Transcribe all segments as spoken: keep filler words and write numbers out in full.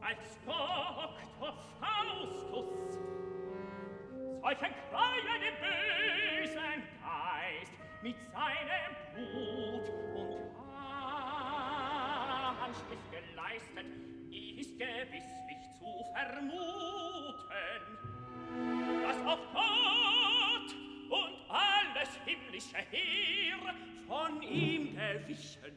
als Doktor Faustus. Solchen Kreien im bösen Geist mit seinem Blut und Handschrift geleistet, ist gewisslich zu vermuten, dass auch Gott und alles himmlische Heer von ihm gewichen.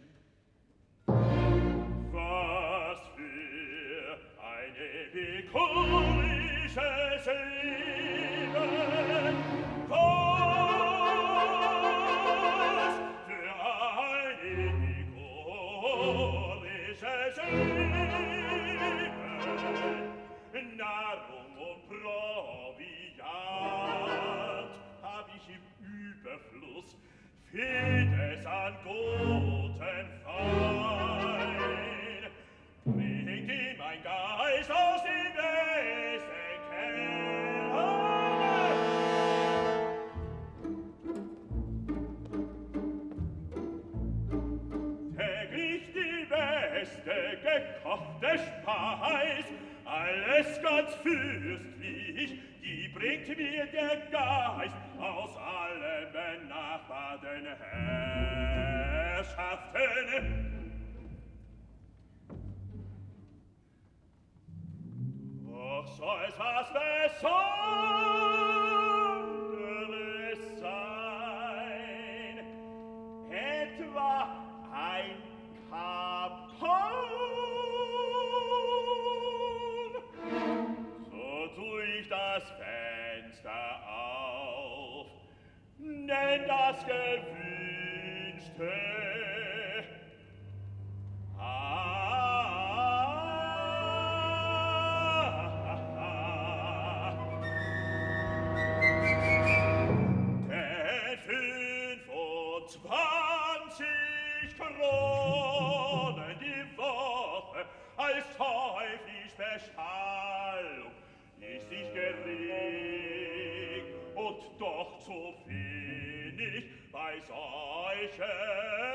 Was für eine bekommliche Seele, was für eine bekommliche Seele, Nahrung und Proviant hab ich im Überfluss, fehlt es an guten Fein. Bringt ihm ein Geist aus dem besten Keller. Täglich die beste gekochte Speis, alles ganz fürstlich, die bringt mir der Geist aus allen benachbarten Herrschaften. Doch soll's was Besonderes sein, etwa ein Kapon, so tu ich das Fenster auf, denn das Gewünschte Kronen die Woche als teuflisch Bestallung ist sich gering und doch zu wenig bei solchen